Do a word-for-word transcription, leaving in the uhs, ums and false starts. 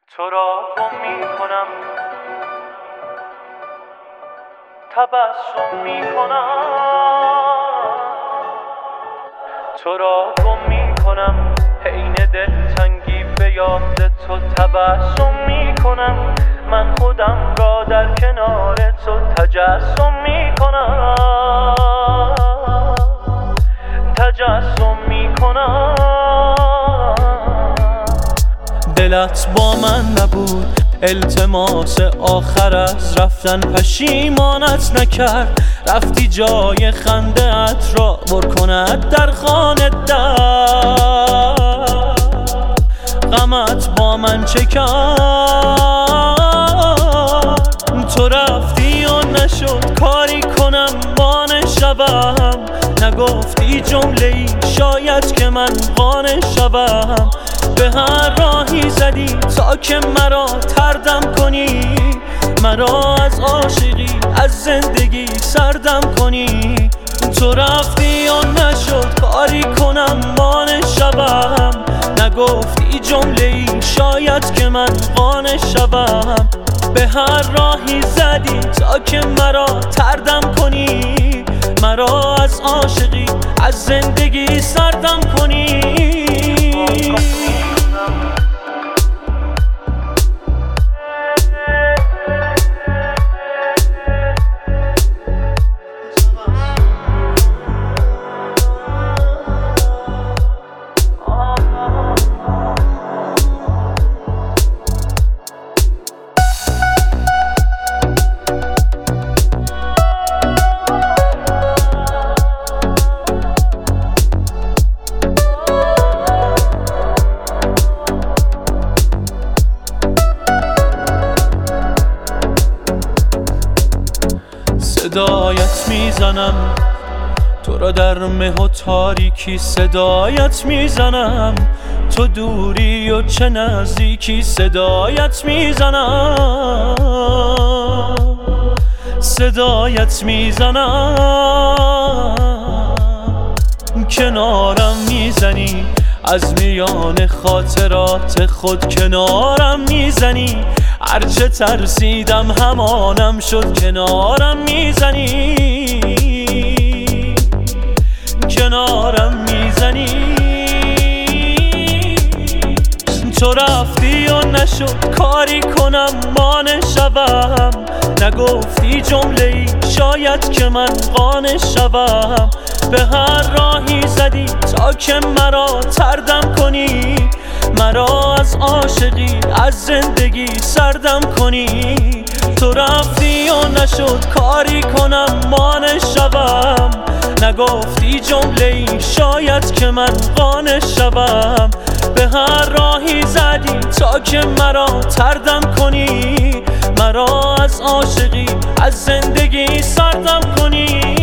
تو را گم میکنم، تبسم میکنم. تو را گم میکنم، حین دلتنگی به یاد تو تبسم میکنم. من خودم را در کنار تو تجسم میکنم، تجسم میکنم. دلت با من نبود، التماس آخر از رفتن پشیمانت نکرد. رفتی جای خنده ات را پر کند در خانه در. غمت با من چه کرد؟ تو رفتی و نشد کاری کنم وانه شوم. نگفتی جمله ای شاید که من قانع شوم. به هر راهی زدی تا که مرا تردم کنی، مرا از عاشقی از زندگی سردم کنی. تو رفتی و نشد کاری کنم وانه شوم. نگفتی جمله ای شاید که من قانع شوم. به هر راهی زدی تا که مرا تردم کنی، مرا از عاشقی از زندگی سردم کنی. صدایت میزنم تو را در مه و تاریکی، صدایت میزنم تو دوری و چه نزدیکی. صدایت میزنم، صدایت میزنم. کنارم میزنی از میان خاطرات خود، کنارم میزنی. هرچه ترسیدم همانم شد، کنارم میزنی، کنارم میزنی. تو رفتی و نشد کاری کنم مانع شوم. نگفتی جمله ای شاید که من قانع شوم. به هر راهی زدی تا که مرا تردم کنی، مرا از عاشقی از زندگی سردم کنی. تو رفتی و نشد کاری کنم مانع شوم. نگفتی جمله ای شاید که من قانع شوم. به هر راهی زدی تا که مرا تردم کنی، مرا از عاشقی از زندگی سردم کنی.